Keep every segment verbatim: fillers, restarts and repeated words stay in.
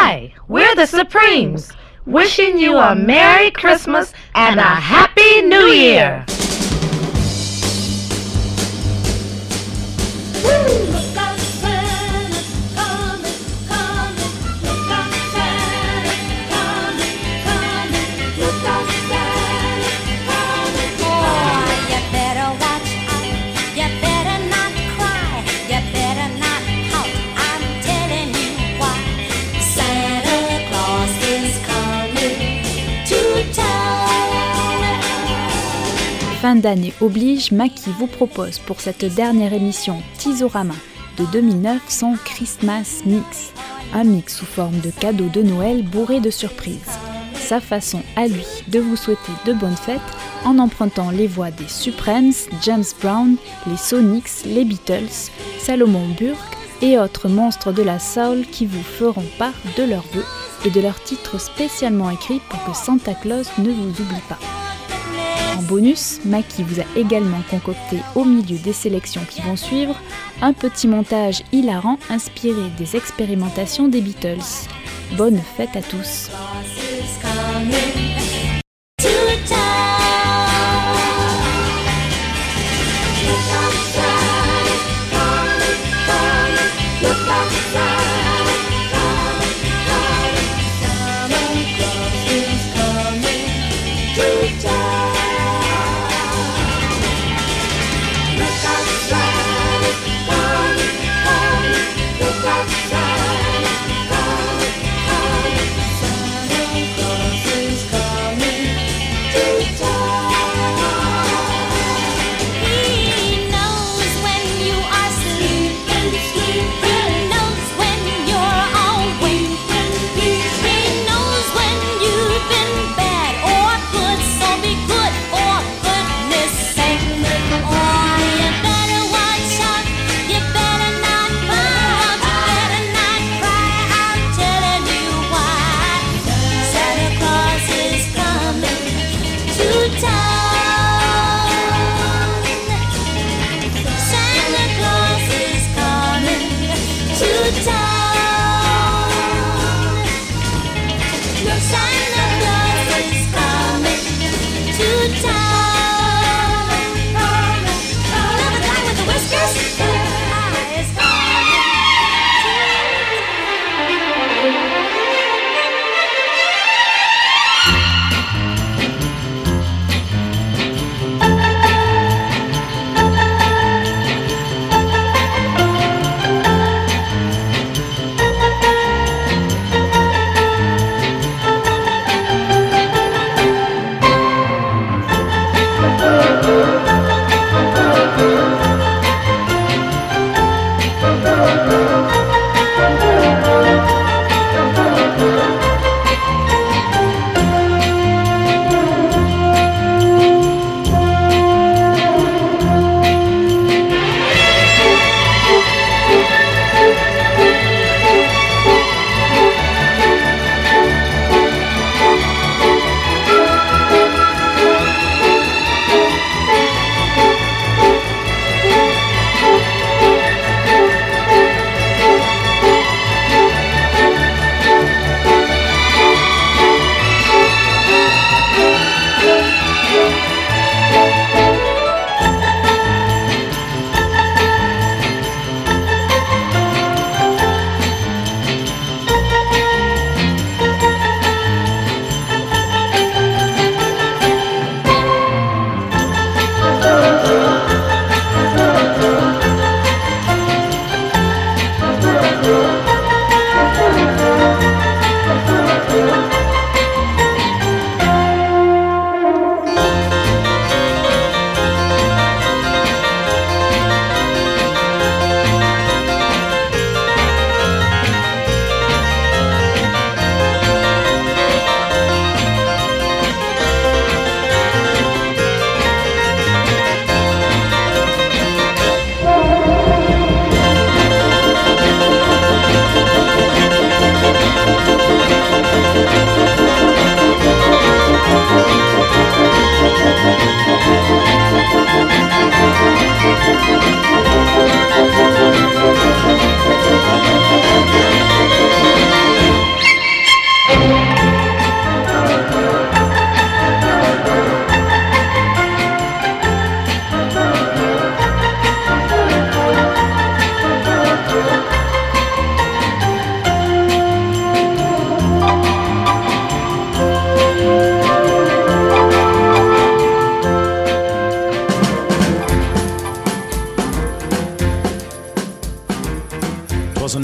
Hi, we're the Supremes, wishing you a Merry Christmas and a Happy New Year. Fin d'année oblige, Maki vous propose pour cette dernière émission Teasorama de deux mille neuf son Christmas Mix, un mix sous forme de cadeau de Noël bourré de surprises. Sa façon à lui de vous souhaiter de bonnes fêtes en empruntant les voix des Supremes, James Brown, les Sonics, les Beatles, Salomon Burke et autres monstres de la soul qui vous feront part de leurs vœux et de leurs titres spécialement écrits pour que Santa Claus ne vous oublie pas. En bonus, Maki vous a également concocté au milieu des sélections qui vont suivre un petit montage hilarant inspiré des expérimentations des Beatles. Bonne fête à tous!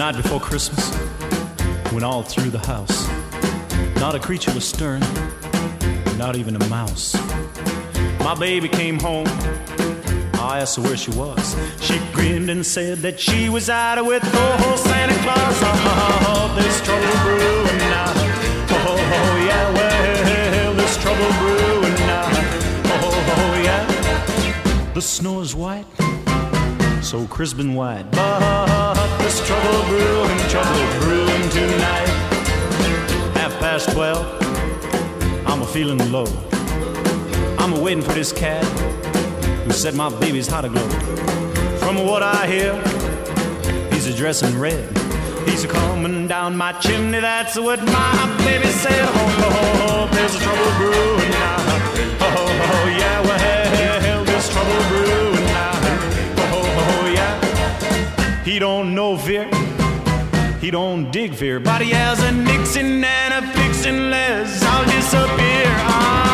night before Christmas, when all through the house, not a creature was stirring, not even a mouse. My baby came home. I asked her where she was. She grinned and said that she was out with oh Santa Claus. Oh, there's trouble brewing now. Oh, oh yeah, well, there's trouble brewing now. Oh, oh yeah. The snow is white, so crisp and white. But there's trouble brewing, trouble brewing tonight. Half past twelve, I'm a feeling low. I'm a waiting for this cat who said my baby's hot aglow. From what I hear, he's a dressing red. He's a coming down my chimney, that's what my baby said. Oh, oh, oh, there's trouble brewing now. Oh, oh, oh yeah, well, there's trouble brewing now. Oh, oh, oh yeah. He don't know fear, he don't dig fear, but he has a Nixon and a fixin' les. I'll disappear. Ah.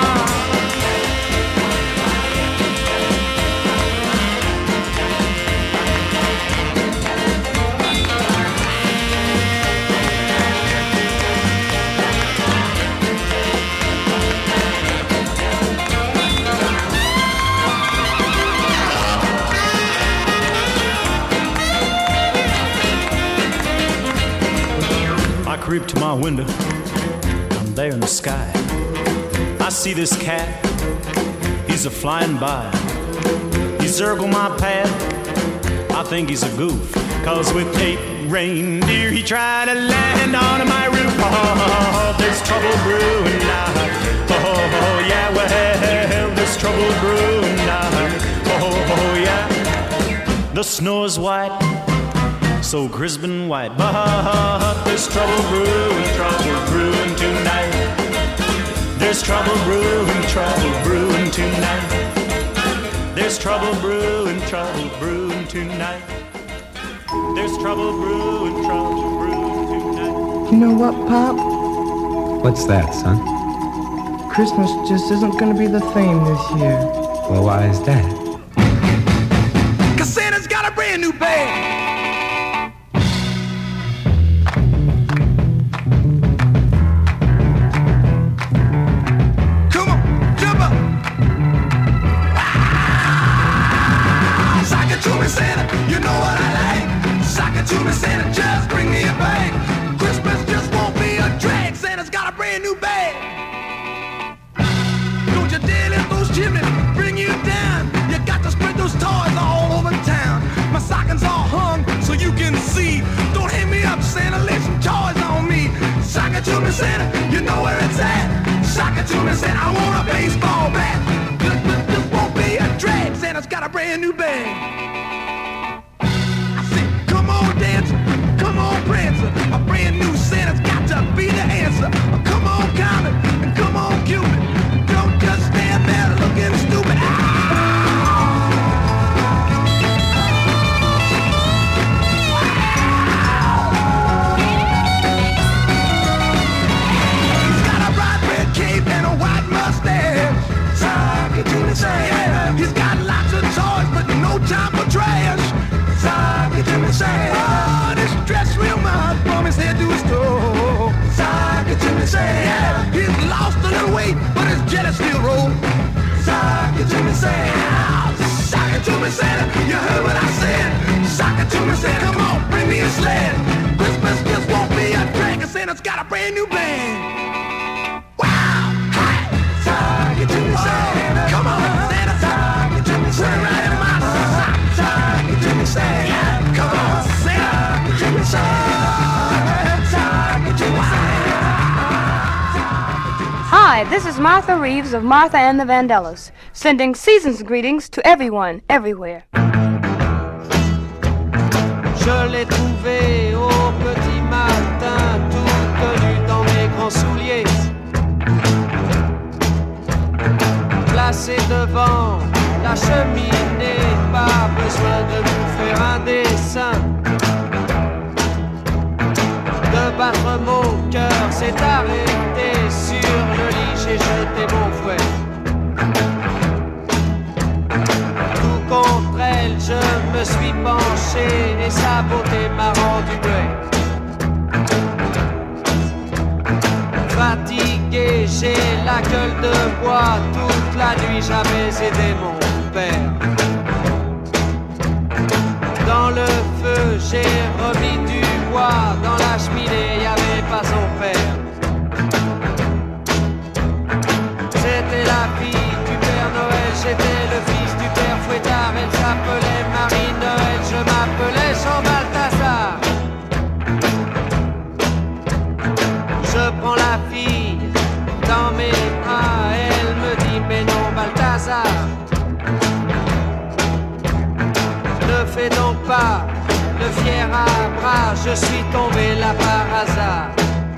I creep to my window, I'm there in the sky. I see this cat, he's a flying by. He circled my path, I think he's a goof, cause with eight reindeer he tried to land on my roof. Oh, there's trouble brewing now. Oh, oh yeah, well, there's trouble brewing now. Oh, oh yeah. The snow is white, so crisp and white, but there's trouble brewing, trouble brewing tonight. There's trouble brewing, trouble brewing tonight. There's trouble brewing, trouble brewing tonight. There's trouble brewing, trouble brewing tonight. You know what, Pop? What's that, son? Christmas just isn't gonna be the theme this year. Well, why is that? 'Cause Santa's got a brand new bag. Santa, you know what I like. Sock it to me, Santa, just bring me a bag. Christmas just won't be a drag. Santa's got a brand new bag. Don't you dare let those chimneys bring you down. You got to spread those toys all over town. My stockings all hung so you can see. Don't hit me up, Santa, lay some toys on me. Sock it to me, Santa, you know where it's at. Sock it to me, Santa, I want a baseball bat. Christmas just won't be a drag. Santa's got a brand new bag. Come on, dancer, come on, prancer. A brand new Santa's got to be the answer. Come on, Comet, and come on, Cupid. Don't just stand there looking stupid. He's got a bright red cape and a white mustache. Sock it to me, Santa. He's got lots of toys, but no time for trash. Sock it to me, Santa. Oh, this dress real much from his head to his toe. Sock it to me, Santa. He's lost a little weight, but his jelly still roll. Sock it to me, Santa. Sock it to me, Santa. You heard what I said. Sock it to me, Santa. Come on, bring me a sled. Christmas just won't be a drag, 'cause Santa's got a brand new band. Wow! Hi! Sock it to me, Santa. Come on, Santa. Sock it to me, Santa. Right in my sock. Sock it to me, Santa. Come on, Santa. Sock it to me, Santa. Sock it to me, Santa. Hi, this is Martha Reeves of Martha and the Vandellas, sending season's greetings to everyone, everywhere. Je l'ai trouvé au petit matin, tout nu dans mes grands souliers, placé devant la cheminée, pas besoin de nous faire un dessin. De battre mon cœur s'est arrêté sur le lit, j'ai jeté mon fouet. Tout contre elle, je me me suis penché et sa beauté m'a rendu muet. Fatigué, j'ai la gueule de bois. Toute la nuit j'avais aidé mon père. Dans le feu j'ai remis du bois. Dans la cheminée y avait pas son père. C'était la fille du Père Noël, j'étais le fils du Père Fouettard. Elle s'appelait Marie-Noël, je m'appelais Jean Balthazar. Je prends la fille dans mes bras, elle me dit mais non Balthazar. Ne fais donc pas le fier à bras, je suis tombé là par hasard.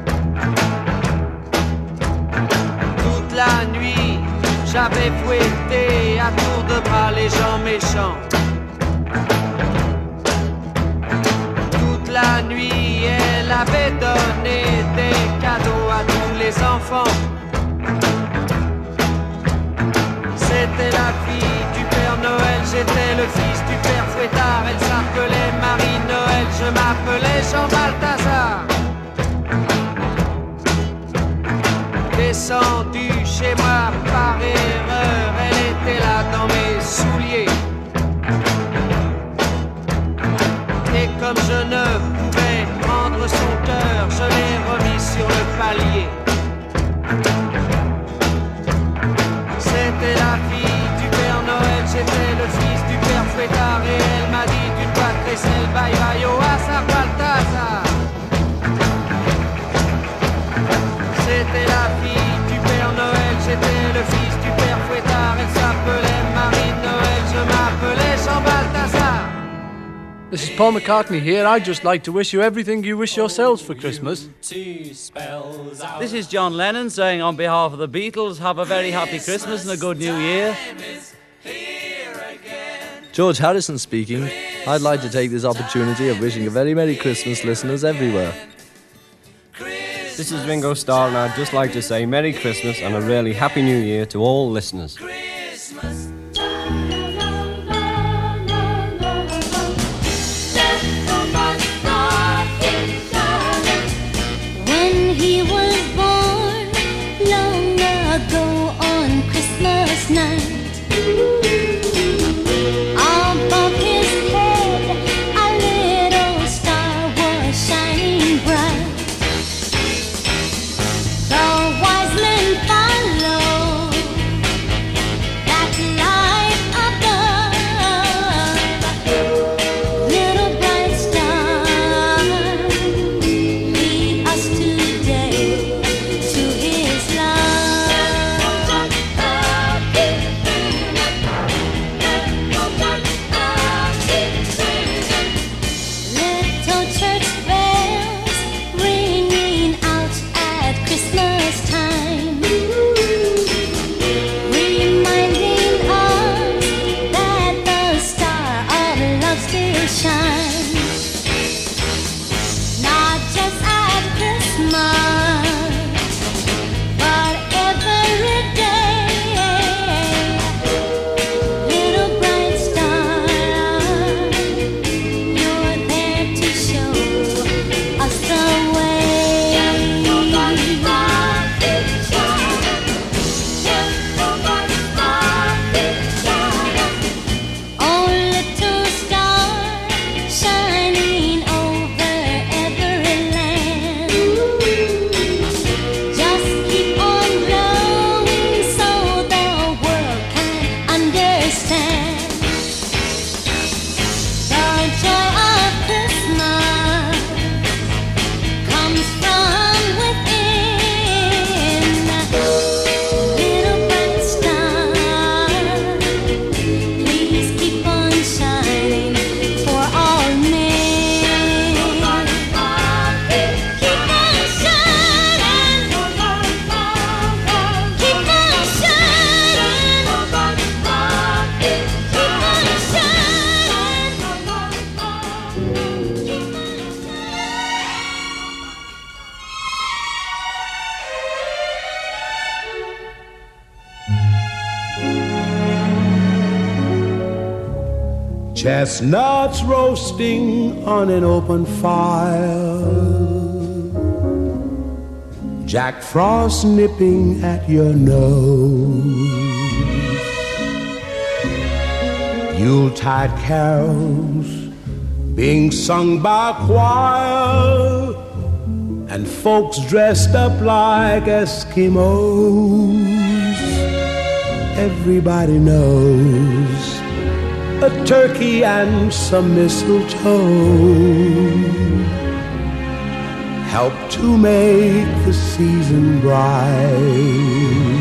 Toute la nuit, j'avais fouetté à tour de bras les gens méchants. Toute la nuit, elle avait donné des cadeaux à tous les enfants. C'était la fille du Père Noël, j'étais le fils du Père Fouettard. Elle s'appelait Marie-Noël, je m'appelais Jean Balthazar. Descendu chez moi par erreur, elle était là dans mes souliers. Et comme je ne pouvais prendre son cœur, je l'ai remis sur le palier. C'était la fille du Père Noël, j'étais le fils du Père Fouettard. Et elle m'a dit d'une voix très selle, bye bye oh Assar Balthazar. C'était la fille du Père Noël, j'étais le fils du Père Fouettard. Elle s'appelait Marie-Noël, je m'appelais Jean Balthazar. This is Paul McCartney here. I'd just like to wish you everything you wish yourselves for Christmas. This is John Lennon saying on behalf of the Beatles, have a very happy Christmas and a good New Year. George Harrison speaking. I'd like to take this opportunity of wishing a very Merry Christmas, listeners everywhere. This is Ringo Starr, and I'd just like to say Merry Christmas and a really Happy New Year to all listeners. When he was born long ago on Christmas night, above his head a little star was shining bright. The wise men followed that light above. Little bright star, lead us today to his love. chestnuts roasting on an open fire, Jack Frost nipping at your nose, Yuletide carols being sung by a choir, and folks dressed up like Eskimos. Everybody knows a turkey and some mistletoe help to make the season bright.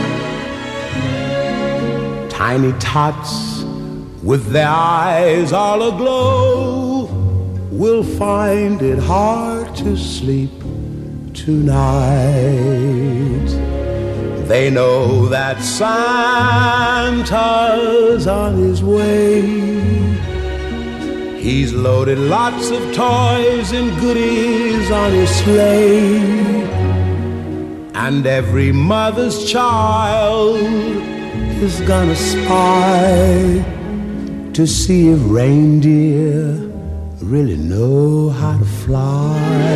Tiny tots with their eyes all aglow will find it hard to sleep tonight. They know that Santa's on his way. He's loaded lots of toys and goodies on his sleigh, and every mother's child is gonna spy to see if reindeer really know how to fly.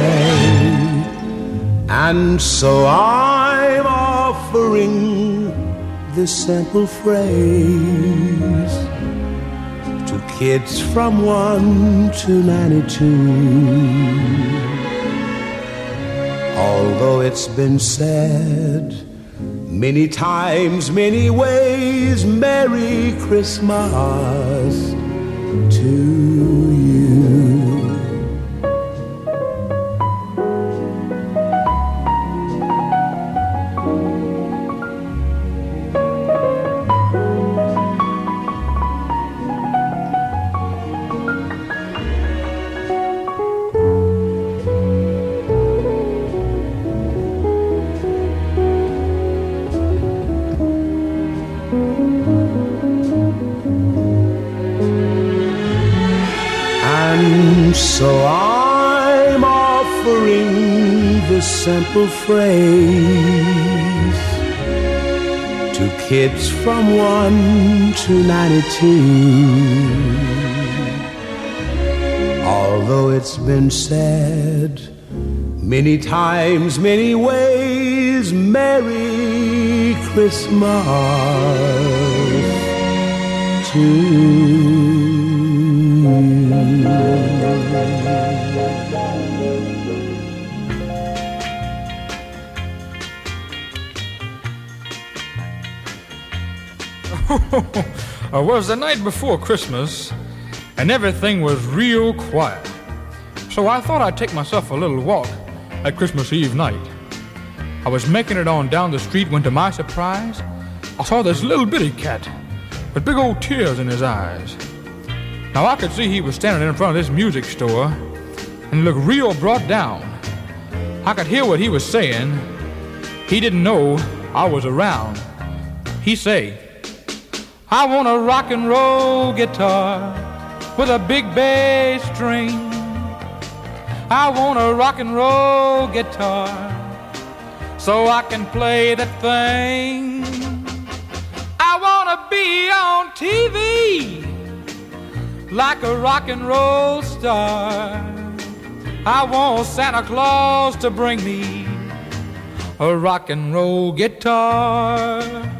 And so I'm offering this simple phrase to kids from one to ninety-two. Although it's been said many times, many ways, Merry Christmas to you. So I'm offering this simple phrase to kids from one to ninety-two. Although it's been said many times, many ways, Merry Christmas to you. It was the night before Christmas, and everything was real quiet. So I thought I'd take myself a little walk at Christmas Eve night. I was making it on down the street when, to my surprise, I saw this little bitty cat with big old tears in his eyes. Now I could see he was standing in front of this music store, and he looked real brought down. I could hear what he was saying. He didn't know I was around. He say, I want a rock and roll guitar with a big bass string. I want a rock and roll guitar so I can play that thing. I want to be on T V like a rock and roll star. I want Santa Claus to bring me a rock and roll guitar.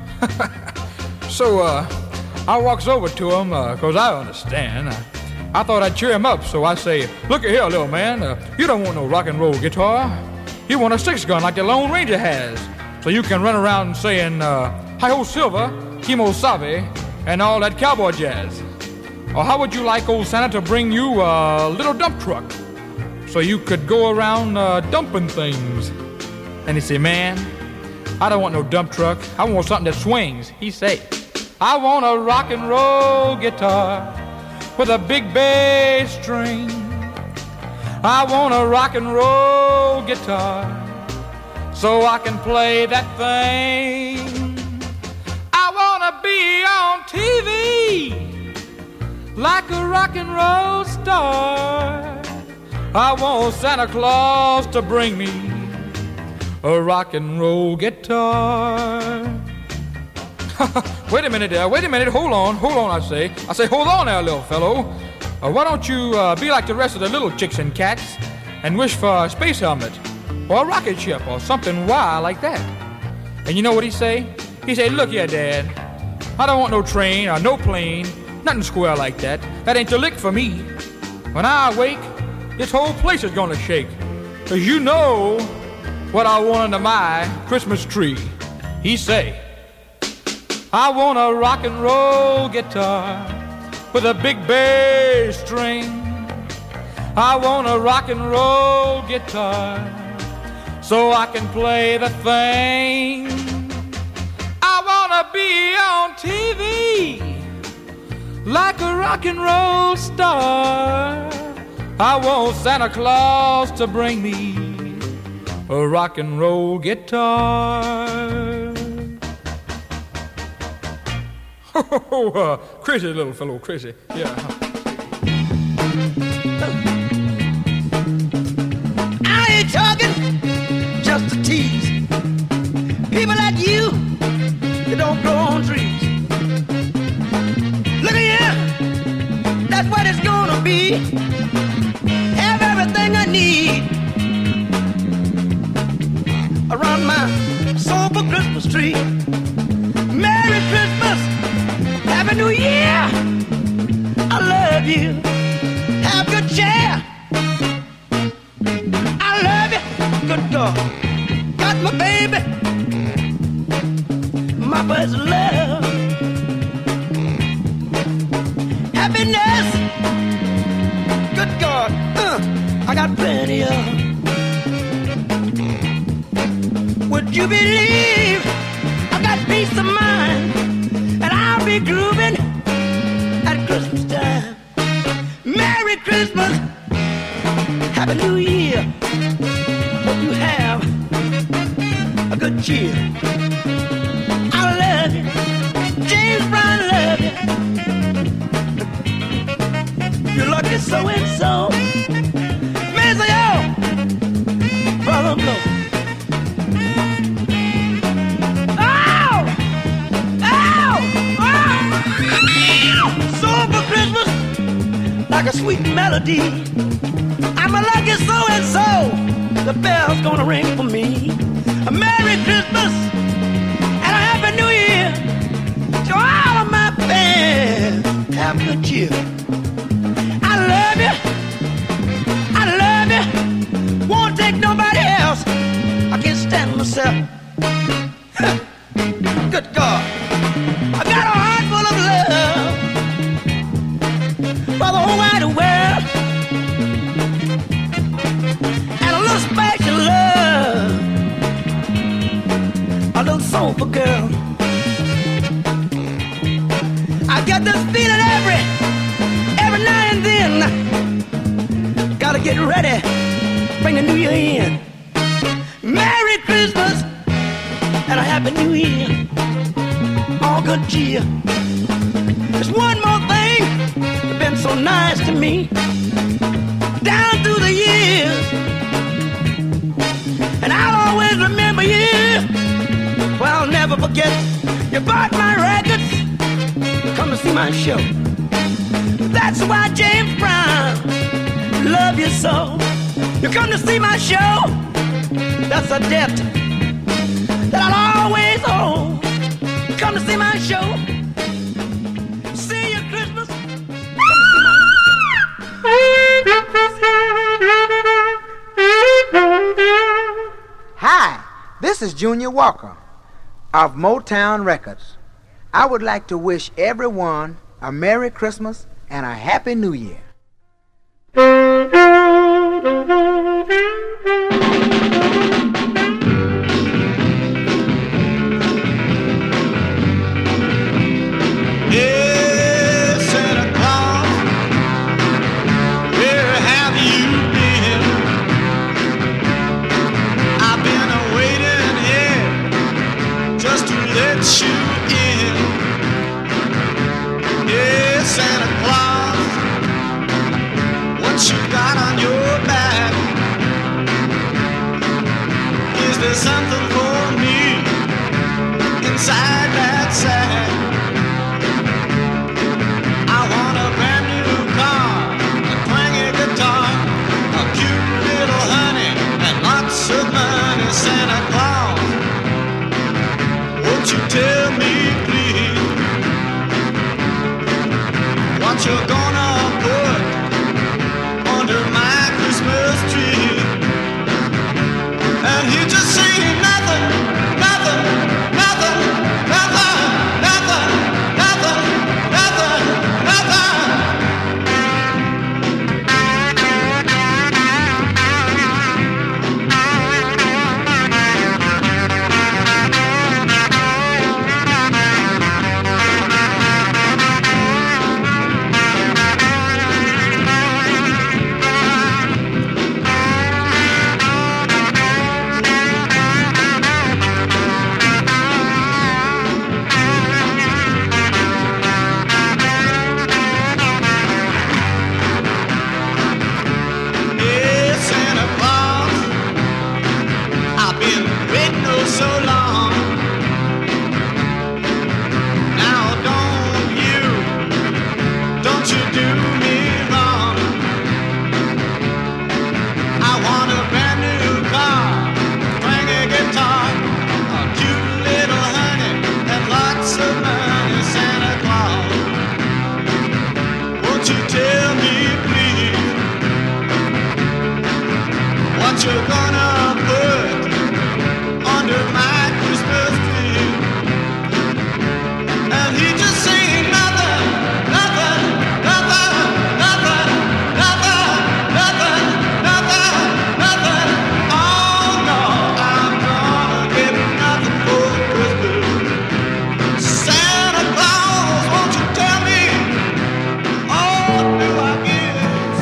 So uh, I walks over to him, uh, cause I understand. I, I thought I'd cheer him up, so I say, look at here, little man, uh, you don't want no rock and roll guitar. You want a six gun like the Lone Ranger has, so you can run around saying, uh, hi-ho Silver, Kimo Sabe, and all that cowboy jazz. Or how would you like old Santa to bring you a little dump truck, so you could go around uh, dumping things? And he say, man, I don't want no dump truck. I want something that swings. He say, I want a rock and roll guitar with a big bass string. I want a rock and roll guitar so I can play that thing. I want to be on T V like a rock and roll star. I want Santa Claus to bring me a rock and roll guitar. Wait a minute there, wait a minute, hold on, hold on, I say. I say, hold on there, little fellow. Uh, why don't you uh, be like the rest of the little chicks and cats and wish for a space helmet or a rocket ship or something wild like that? And you know what he say? He say, look here, Dad, I don't want no train or no plane, nothing square like that. That ain't the lick for me. When I awake, this whole place is gonna shake. Cause you know what I want under my Christmas tree. He say, I want a rock and roll guitar with a big bass string. I want a rock and roll guitar so I can play the thing. I wanna be on T V like a rock and roll star. I want Santa Claus to bring me a rock and roll guitar. Oh, uh, crazy little fellow, crazy, yeah. I ain't talking just to tease. People like you, they don't grow on trees. Look at here, that's what it's gonna be. Have everything I need around my sober Christmas tree. Merry Christmas, Happy New Year. I love you, have good cheer. I love you, good God. Got my baby, my first love. Happiness, good God, uh, I got plenty of. Would you believe I got peace of mind, and I'll be grooving at Christmas time. Merry Christmas, Happy New Year. Hope you have a good cheer. I love you, James Brown love you. You're lucky so and so. Mister Yo, brother blow. Like a sweet melody, I'm a lucky so-and-so. The bell's gonna ring for me. A Merry Christmas and a Happy New Year to all of my fans. Have good cheer. I love you, I love you. Won't take nobody else. I can't stand myself. Good God, I got a heart full of love for the whole wide world, and a little special love, a little soulful girl. I get this feeling every, every now and then. Gotta get ready, bring the new year in. Merry Christmas and a Happy New Year. All good cheer. There's one more thing that's been so nice to me down through the years, and I'll always remember you. Well, I'll never forget. You bought my records, come to see my show. That's why James Brown love you so. You come to see my show. That's a debt that I'll always owe. Come to see my show. See you Christmas. Hi, this is Junior Walker of Motown Records. I would like to wish everyone a Merry Christmas and a Happy New Year. Something for me inside that sack. money, Santa Claus. Won't you tell me, please, what you're gonna put under my Christmas tree? And he just say nothing, nothing, nothing, nothing, nothing, nothing, nothing, nothing. So long. Now don't you, don't you do me wrong. I want a brand new car, twanging guitar, a cute little honey, and lots of money, Santa Claus. Won't you tell me, please, what you're gonna put under my Christmas tree? And he just say nothing, nothing, nothing, nothing, nothing, nothing, nothing, nothing. Oh no, I'm gonna get nothing for Christmas. Santa Claus, won't you tell me, oh, do I get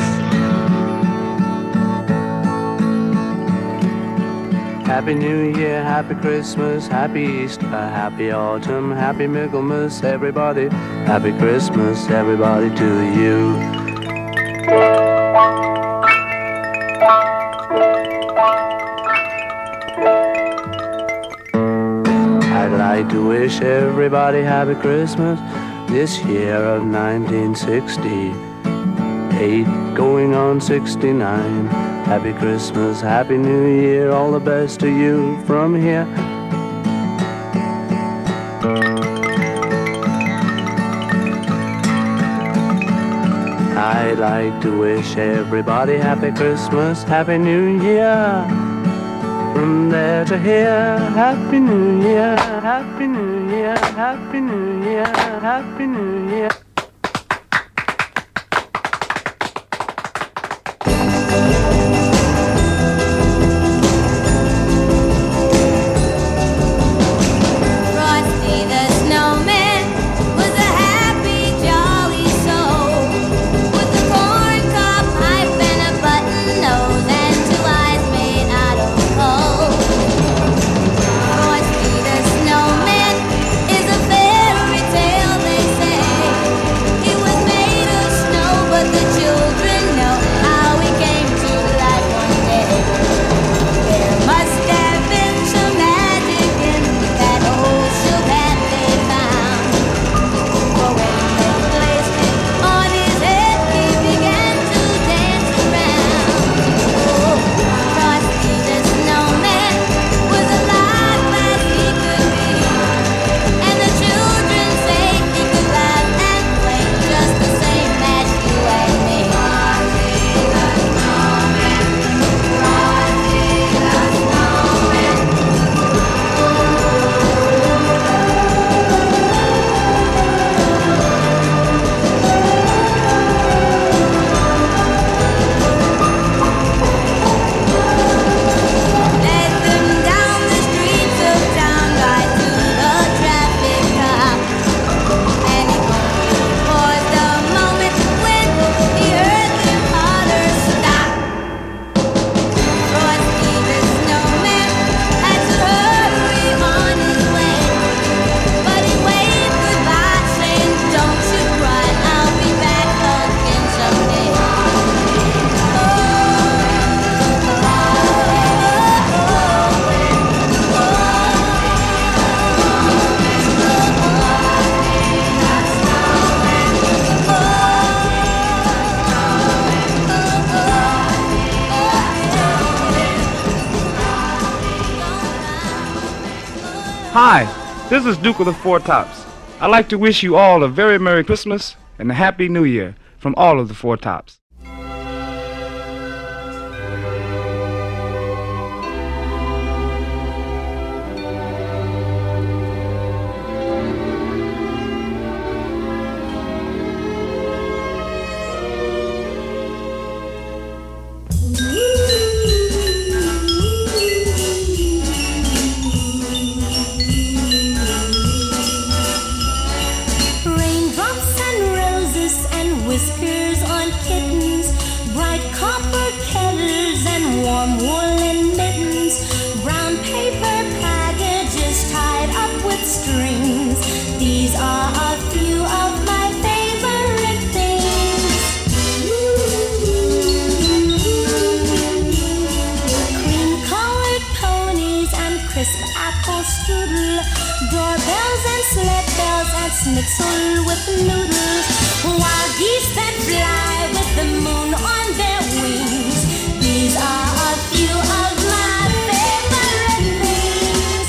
Happy New Year, Happy Christmas, Happy Easter, Happy Autumn, Happy Michaelmas, everybody. Happy Christmas, everybody, to you. I'd like to wish everybody Happy Christmas this year of nineteen sixty-eight, going on sixty-nine. Happy Christmas, Happy New Year, all the best to you from here. I'd like to wish everybody Happy Christmas, Happy New Year. From there to here, Happy New Year, Happy New Year, Happy New Year, Happy New Year. Frosty the snowman is a fairy tale, they say. Hi, this is Duke of the Four Tops. I'd like to wish you all a very Merry Christmas and a Happy New Year from all of the Four Tops. Schnitzel with noodles, wild geese that fly with the moon on their wings. These are a few of my favorite things.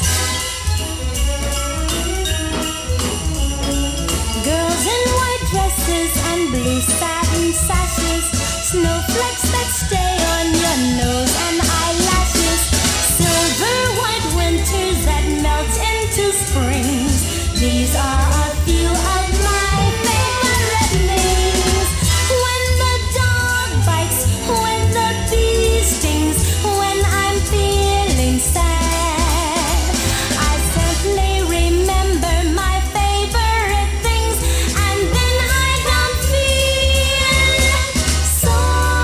Girls in white dresses and blue satin sashes, snowflakes that stay on your nose and eyelashes, silver white winters that melt into springs. These are a few of my favorite things. When the dog bites, when the bee stings, when I'm feeling sad, I simply remember my favorite things, and then I don't feel so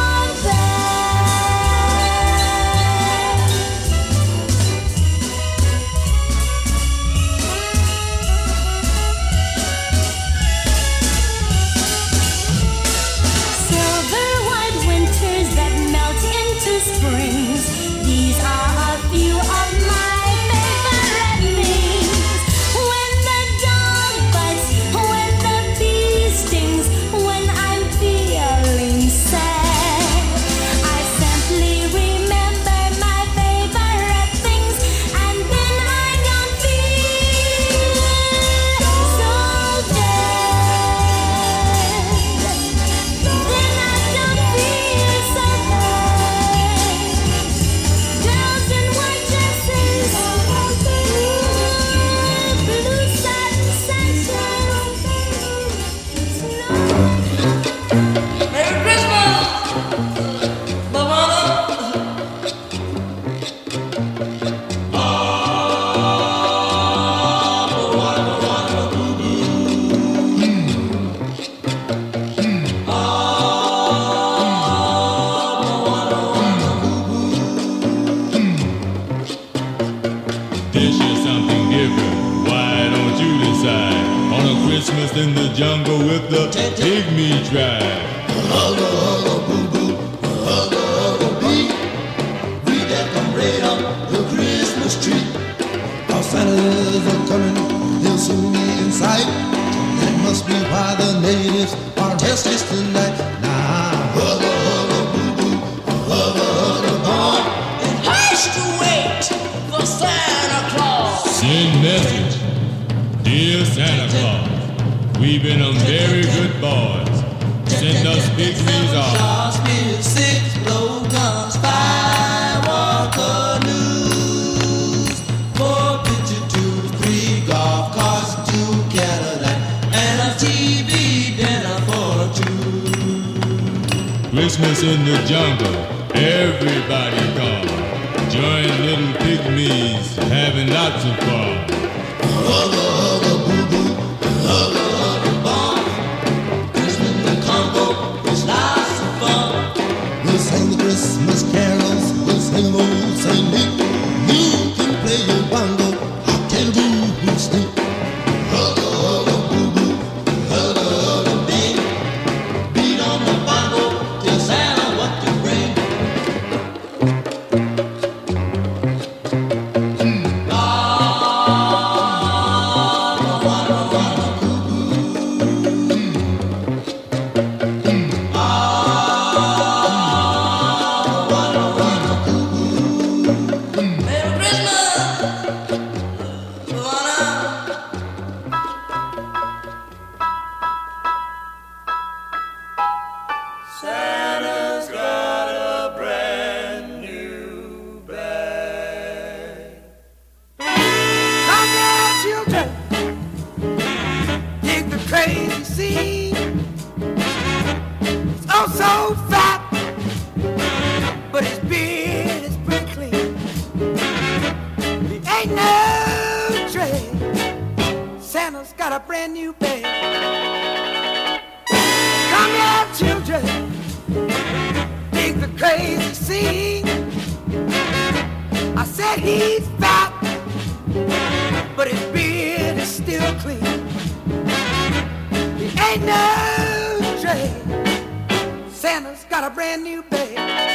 springs. These are a few of my favorite things. When the dog bites, when the bee stings, when I'm feeling sad, I simply remember my favorite things, and then I don't feel so bad. Then I don't feel so bad. Girls in white dresses, blue satin sunshine, Merry Christmas, Bavana. This is something different. Why don't you decide on a Christmas in the jungle with the pygmy tribe? Hugga, hugga, boo boo, hugga, hugga, bee. We got them right up the Christmas tree. Our Santas are coming, they'll soon be in sight. That must be why the natives are restless tonight. Now, hugga, hugga, boo boo, hugga, hugga, boo. It has to wait for Santa Claus. Send message. Dear Santa Claus, we've been on very good boys. Send us pygmies off. Six blow guns, five walker news, four picture tubes, three golf carts, two Cadillac, and a T V dinner for two. Christmas in the jungle, everybody come. Join little pygmies, having lots of fun. Hugga, hugga, boo boo, hugga, hugga, bomb. Christmas in the Congo is lots of fun. We'll sing the Christmas carols, we'll sing them old Saint Nick. You can play your bongo, I'll tell you who's sneak. Hugga, hugga, boo boo, hugga, hugga, bing. Beat on the bongo, tell Santa what to bring. Merry Christmas, ain't no dread. Santa's got a brand new bed. Come here, children, dig the crazy scene. I said he's fat, but his beard is still clean. He ain't no dread. Santa's got a brand new bed.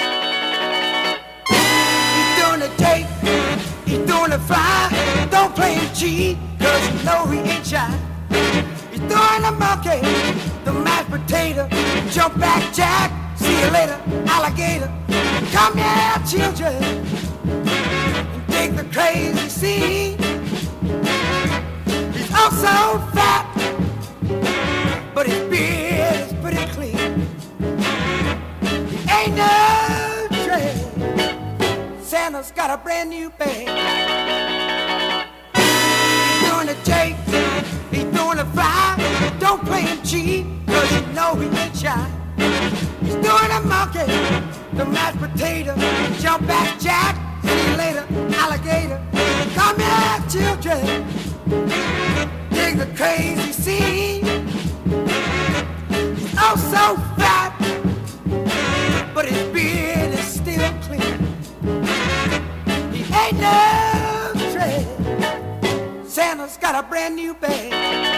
He's doing the take, he's doing the fly. Don't play him cheat, cause you know he ain't shy. He's doing the monkey, the mashed potato, jump back jack, see you later, alligator. Come here, children, and dig the crazy scene. He's also fat, but his beard is pretty clean. He ain't no dread. Santa's got a brand new bed. He's doing the jake, he's doing the fly. Don't play him cheat, cause you know he ain't shy. He's doing the monkey, the mashed potato, jump back jack, see you later, alligator. Come here, children, dig the crazy scene. He's oh so fat, but his beard is still clean. He ain't no dread. Santa's got a brand new bed.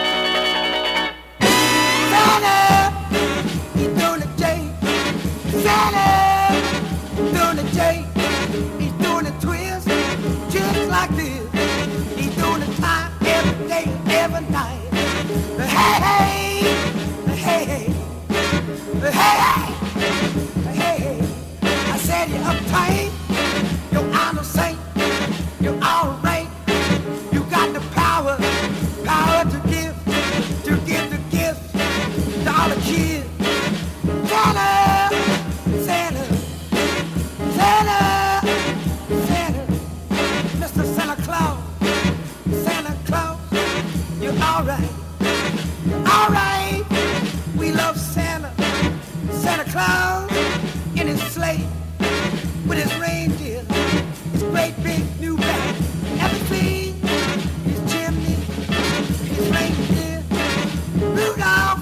Santa, he's doing the J. Santa, he's doing the J. He's doing the twist, just like this. He's doing the time every day, every night. Hey, hey, hey, hey, hey, hey, hey, hey. I said you're uptight, you're honor saint, you're all right. You got the power, power to give, to give the gift to all the kids. Santa, Santa, Santa, Santa, Mister Santa Claus, Santa Claus, you're all right, all right. We love Santa, Santa Claus in his sleigh with his reindeer, his great big new bag, everything, his chimney, his reindeer, Rudolph.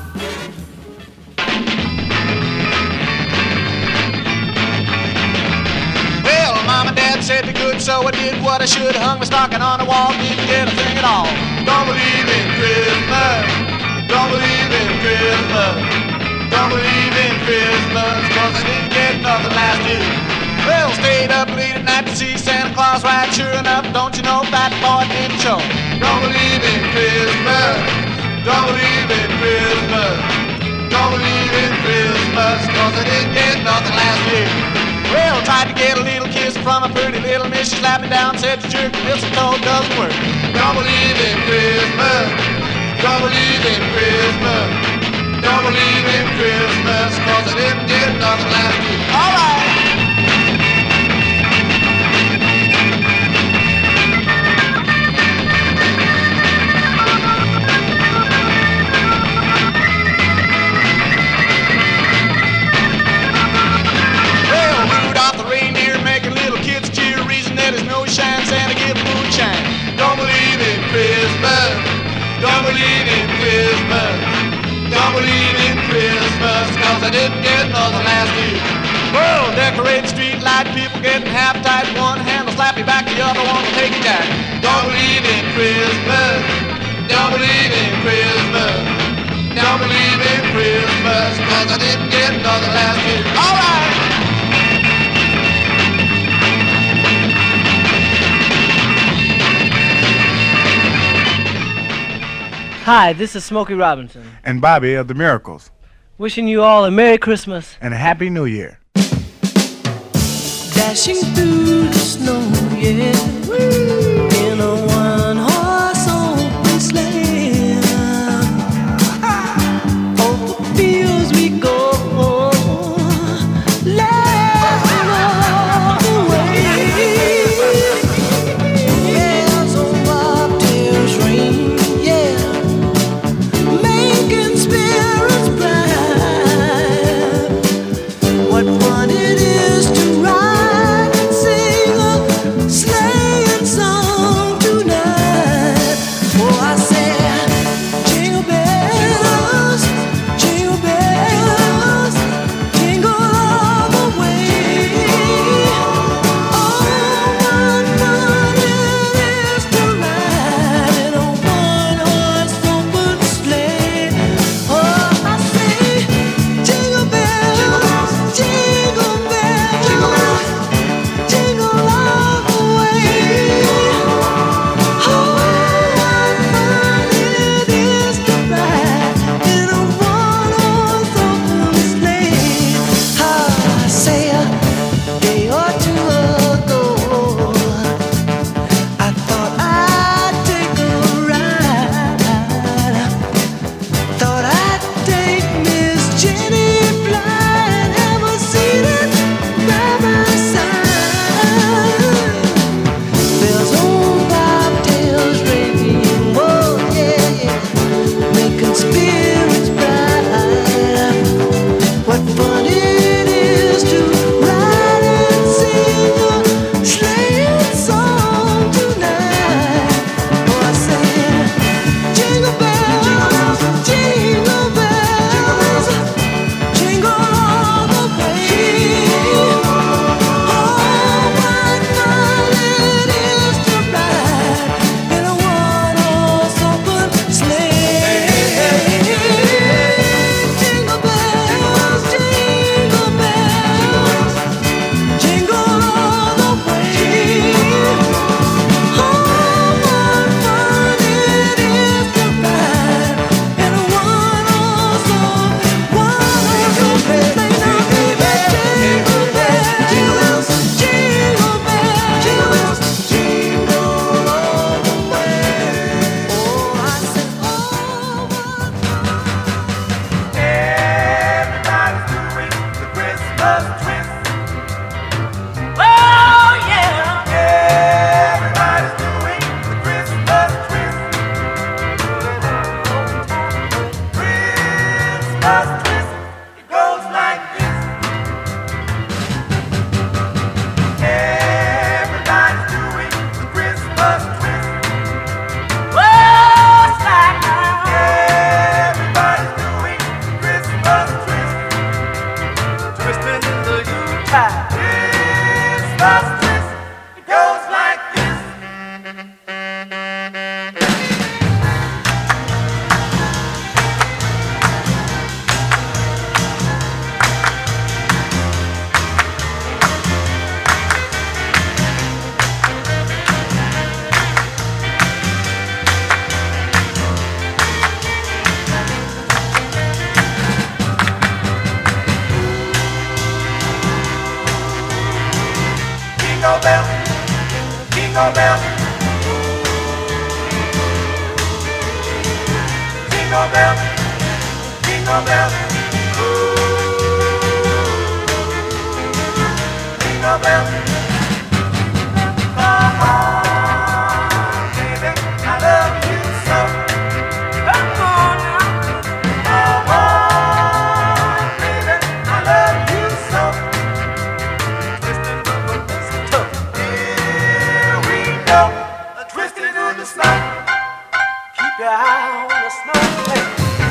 Well, Mom and Dad said be good, so I did what I should. Hung my stocking on the wall, didn't get a thing at all. Don't believe in Christmas, don't believe in Christmas. Don't believe in Christmas, cause I didn't get nothing last year. Well, stayed up late at night to see Santa Claus ride. Sure enough, don't you know that boy didn't show. Don't believe in Christmas, don't believe in Christmas. Don't believe in Christmas, cause I didn't get nothing last year. Well, tried to get a little kiss from a pretty little miss. She slapped me down, said the jerk mistletoe doesn't work. Don't believe in Christmas, don't believe in Christmas. Don't believe in Christmas, cause I didn't get nothing last week. All right. Well, Rudolph the reindeer making little kids cheer. Reason that his nose shines, Santa give moonshine. Don't believe in Christmas, don't believe in Christmas. Don't believe in Christmas, cause I didn't get nothing last year. Well, decorated street light, people getting half tight. One hand will slap you back, the other one will take you down. Don't believe in Christmas, don't believe in Christmas. Don't believe in Christmas, cause I didn't get nothing last year. All right. Hi, this is Smokey Robinson. And Bobby of the Miracles. Wishing you all a Merry Christmas. And a Happy New Year. Dashing through the snow, yeah. Woo. In a one-horse open sleigh. Over the fields we go. Laughing all the way. Bells on bobtails ring, yeah. Making spirits bright. What fun it is to ride and sing a sleighing song. Christmas twist. Well, slide now. Everybody's doing Christmas twist. Twisting in the Yuletide. Christmas twist. It goes like this. Jingle bell, jingle bell, jingle bell, jingle bell, jingle bell. Come on, baby, I love you so. Come on now, come on, baby, I love you so. Twisted in the snow. Keep your eye on the snowflake.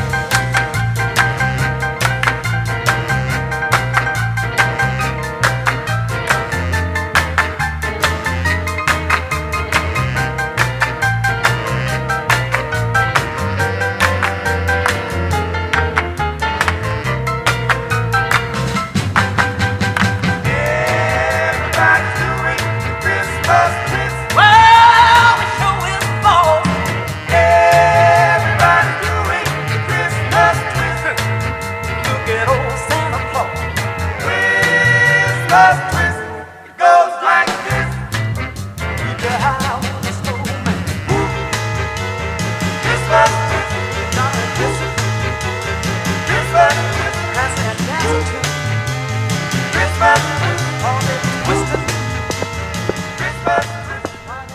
Everybody's doing Christmas twist. Well, we sure will fall. Everybody's doing Christmas twist. Look at old Santa Claus. Christmas twist. It goes like this. Keep your eye on the snowman. Woo. Christmas twist. Johnny Christmas. Christmas twist. Dancing and dancing too. Christmas twist. All that twisted. Christmas twist.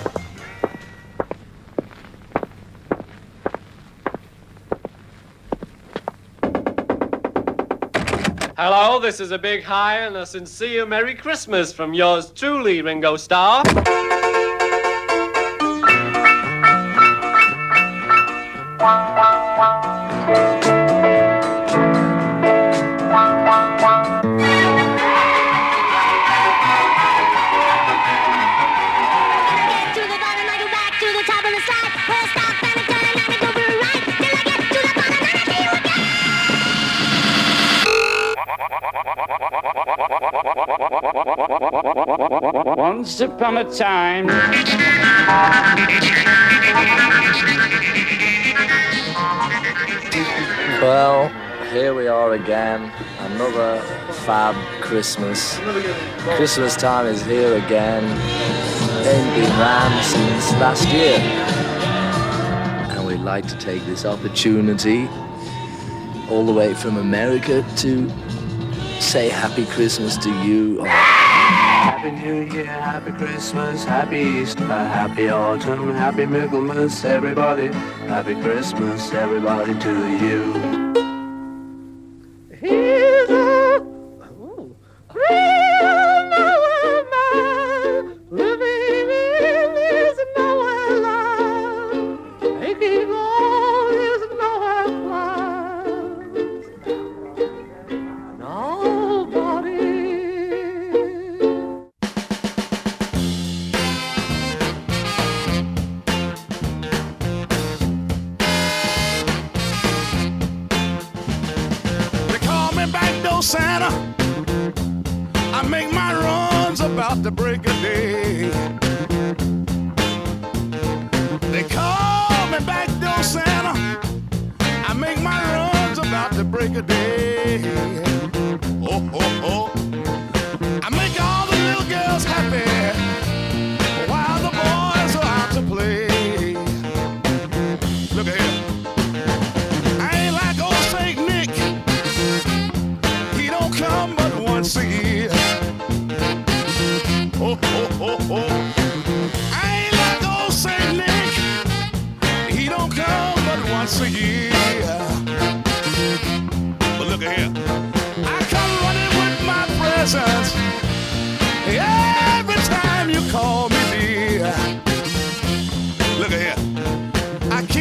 Hello, this is a big hi and a sincere Merry Christmas from yours truly, Ringo Starr. To the bottom, I go back to the top of the slide. We'll stop and turn and then go through right till I get to the bottom and I see you again. Once upon a time. Well, here we are again, another fab Christmas. Christmas time is here again. Ain't been round since last year. And we'd like to take this opportunity all the way from America to say Happy Christmas to you. Happy New Year, Happy Christmas, Happy Easter, Happy Autumn, Happy Michaelmas, everybody. Happy Christmas, everybody, to you. He's a ooh, real Noel man, living in his Noel land, making all his Noel plans. Nobody. Santa, I make my runs about the break of day. They call me backdoor Santa, I make my runs about the break of day. Oh, oh, oh, I make all the little girls happy while the boys are out to play. Look at here, I ain't like old Saint Nick, come but once a year. Oh, oh, oh, oh. I ain't like old Saint Nick. He don't come but once a year. But look at here. I come running with my presents every time you call me dear.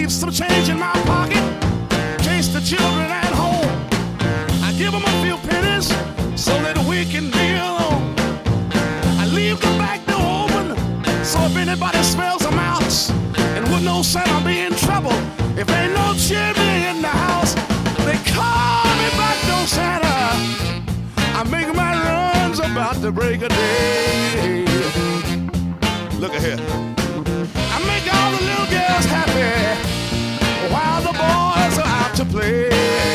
keep some change in my pocket in case the children at home. I give them a few pennies so that we can be alone. I leave the back door open so if anybody smells a mouse and would know Santa be in trouble. If ain't no chimney in the house, they call me back door Santa. I make my runs about the break of day. Look at here. I make all the little girls happy while the boys are out to play.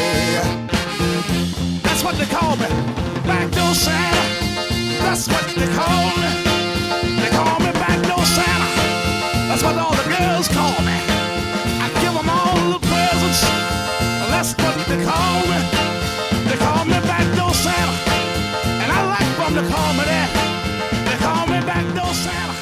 That's what they call me, backdoor Santa. That's what they call me. They call me backdoor Santa. That's what all the girls call me. I give them all the presents. That's what they call me. They call me backdoor Santa. And I like them to call me that. They call me backdoor Santa.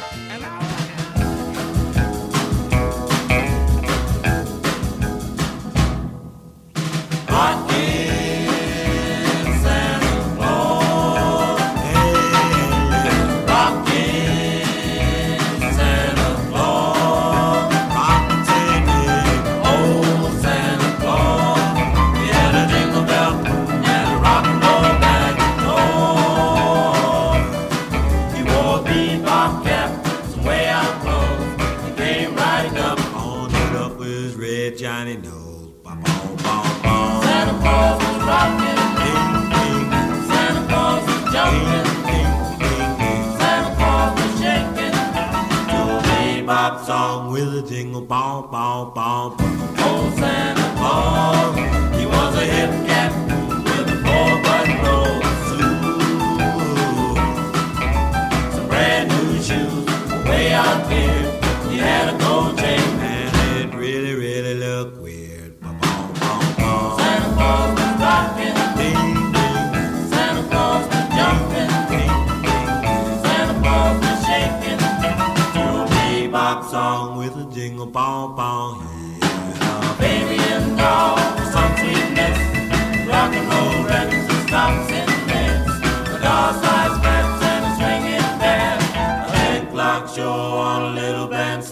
Song with a jingle ball, ball, ball. Old Santa Claus, he was a hip cat with a four-button roll suit. Some brand new shoes, way out here. He had a gold chain and it really, really looked weird. Ball, ball, ball. Santa Claus was rocking, ding, ding. Santa Claus was jumping, ding, ding. Santa Claus was shaking. Bop song with a jingle ball ball, yeah. Baby and doll, some sweetness, rock and roll records and stops and dance. The doll-sized pants and a swinging band, a leg clock show on a little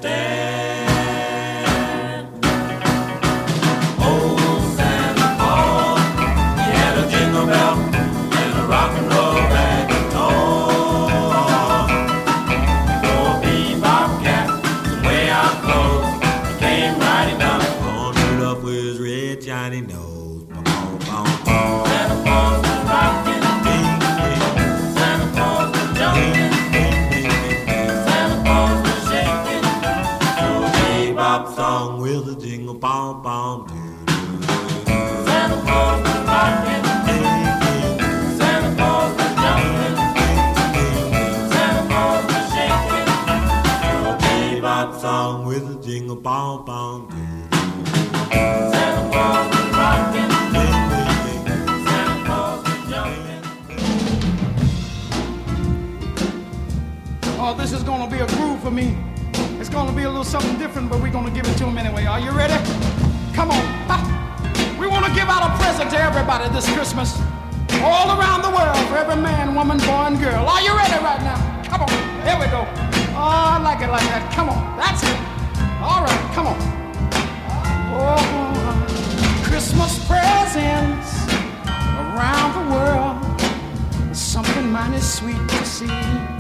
bandstand. Old Santa Claus, he had a jingle bell and a rock and roll bag of toys. Johnny knows. Santa Claus was rocking, ding, ding. Santa Claus was jumping, ding, ding, ding. Santa Claus was shaking to a bebop song with a jingle ball, ball, doo, doo, doo. Santa Claus was rocking, ding, ding. Santa Claus was jumping, ding, ding. Santa Claus was shaking to a bebop song with a jingle ball, ball, doo, doo. Santa Claus was rocking, ding, ding, ding. Santa Claus was jumping. Oh, this is gonna be a groove for me. It's gonna be a little something different, but we're gonna give it to him anyway. Are you ready? Come on. Ha. We wanna give out a present to everybody this Christmas. All around the world, for every man, woman, boy, and girl. Are you ready right now? Come on. Here we go. Oh, I like it like that. Come on. That's it. All right. Come on. Oh, Christmas presents around the world. Something mighty sweet to see.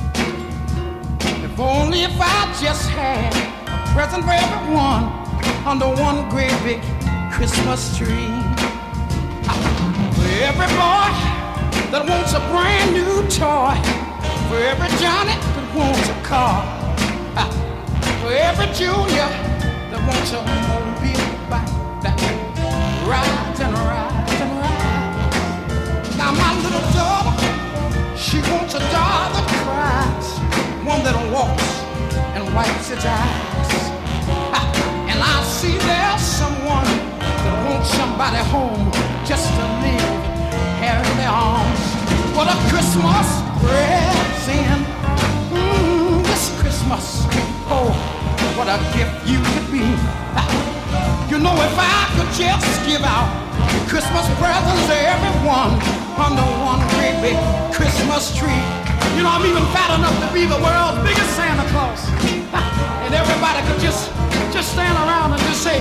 If only if I just had a present for everyone under one great big Christmas tree. For every boy that wants a brand new toy. For every Johnny that wants a car. For every Junior that wants a mobile bike that rides and rides and rides. Now my little daughter, she wants a doll that cries, one that walks and wipes its eyes. And I see there's someone that wants somebody home just to live here in their arms. What a Christmas present, mm, this Christmas. Oh, what a gift you could be. You know, if I could just give out Christmas presents to everyone under one great big Christmas tree. You know, I'm even fat enough to be the world's biggest Santa Claus. And everybody could just, just stand around and just say,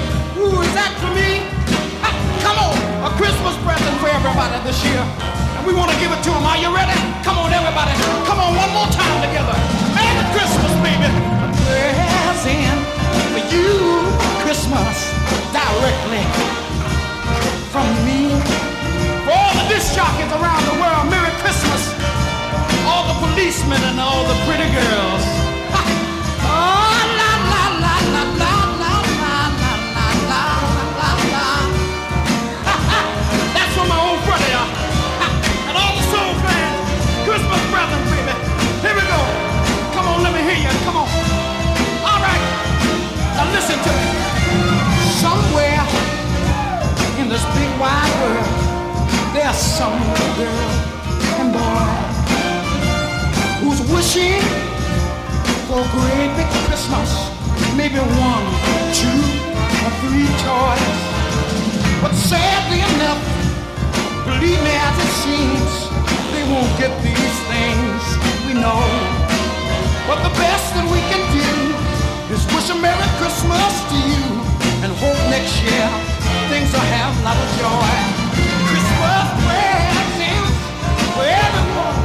everybody this year. And we want to give it to them. Are you ready? Come on, everybody. Come on, one more time together. Merry Christmas, baby. A present for you, Christmas, directly from me. For all the disc jockeys around the world, Merry Christmas. All the policemen and all the pretty girls. Ha. Oh, la, la, la, la, la, la, la, la, la, la, la, la. Ha, ha. That's from my old brother, y'all. Ha. And all the soul fans, Christmas presents, baby. Here we go. Come on, let me hear you. Come on. All right. Now listen to me. Somewhere in this big wide world, there's some girl and boy who's wishing for a great big Christmas, maybe one, two, or three toys. But sadly enough, believe me as it seems, they won't get these things, we know. But the best that we can do is wish a Merry Christmas to you and hope next year things will have a lot of joy. Christmas presents for everyone.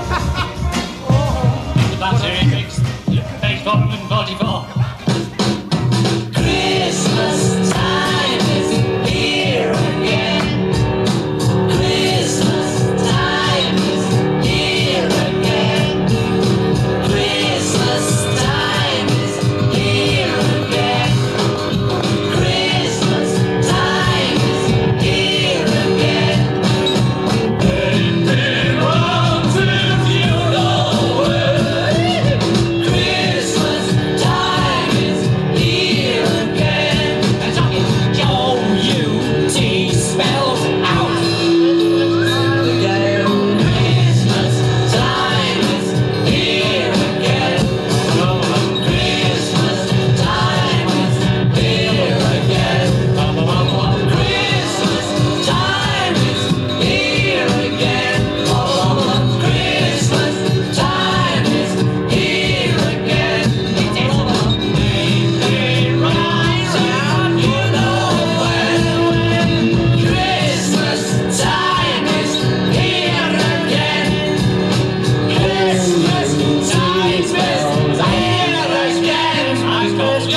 The battery fixed. Page forty forty-four. Christmas time is here again. Christmas time is here again. Christmas time is here again. Christmas time is here again. Baby, runs in you know Christmas time is here again. And talking O U T spells out again. Christmas time is here again. Christmas time is here again. Christmas time is here again. Christmas time is here again. Baby, rise up, you know when. Christmas time is here again. Christmas time is here again. Time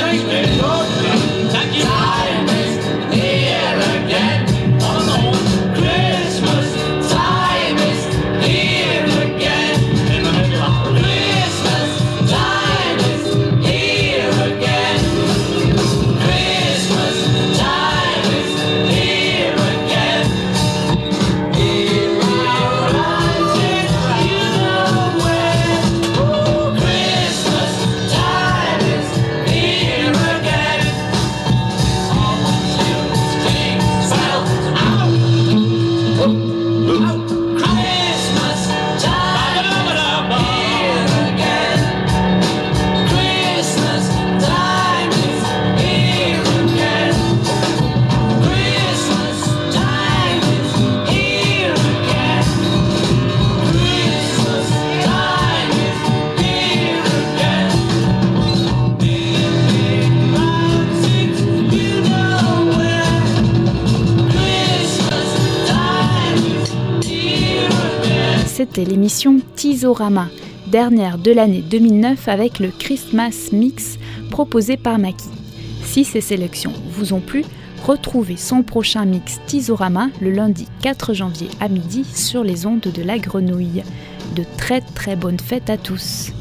is here again. Christmas time is here again. Christmas time is here again. Christmas time is here again. Here I rise, you know when. Christmas time is here again. All the children's bells out. Christmas time is here again. Christmas time is here again. Christmas time is here again. Christmas time is here again. Big rising, you know when. Christmas time is here again. C'était l'émission Tizorama, dernière de l'année deux mille neuf avec le Christmas Mix proposé par Maki. Si ces sélections vous ont plu, retrouvez son prochain mix Tizorama le lundi quatre janvier à midi sur les ondes de la Grenouille. De très très bonnes fêtes à tous.